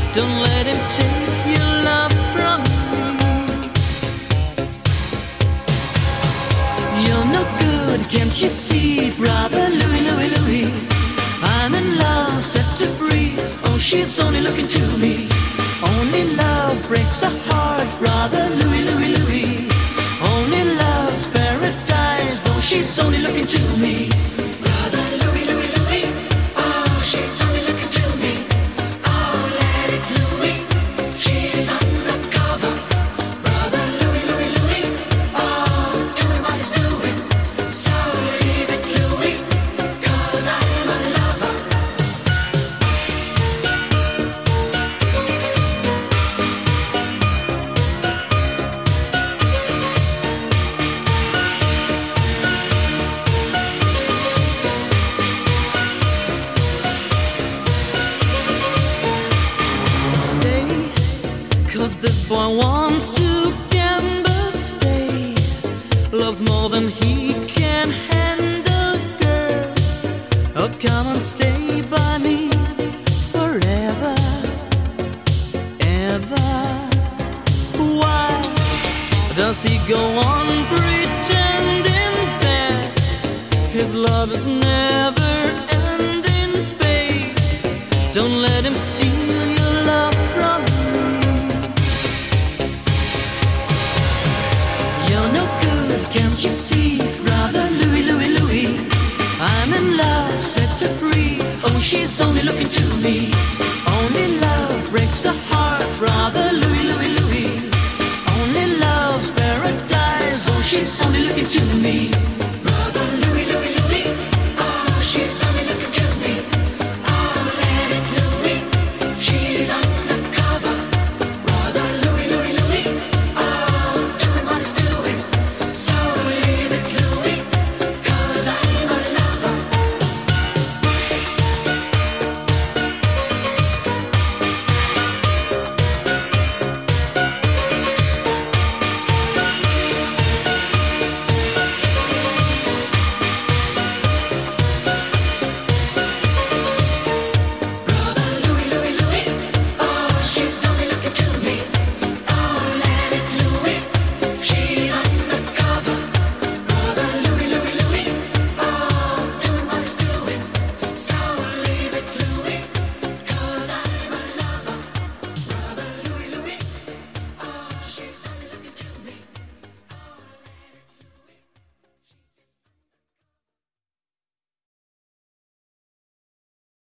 Don't let him take your love from me. You're no good, can't you see, brother Louie, Louie, Louie? I'm in love, set her free. Oh, she's only looking to me. Only love breaks a heart, brother Louie, Louie, Louie. Only love's paradise. Oh, she's only looking to me. Brother Louie, Louie, Louie. Oh, she's only looking to me. Oh, let it Louie. She's undercover. Brother Louie, Louie, Louie. Oh, doing what he's doing. So leave it Louie, 'cause I'm a lover. Stay, 'cause this boy wants to gamble. Stay, loves more than he can handle, girl. Oh, come and stay by me forever, ever. Why does he go on pretending that his love is never ending, babe? Don't let him steal your love from me. You're no good, can't you see, brother Louie, Louie, Louie? I'm in love, set her free. Oh, she's only looking to me. Only love breaks a heart, brother Louie, Louie, Louie. Only love's paradise. Oh, she's only looking to me.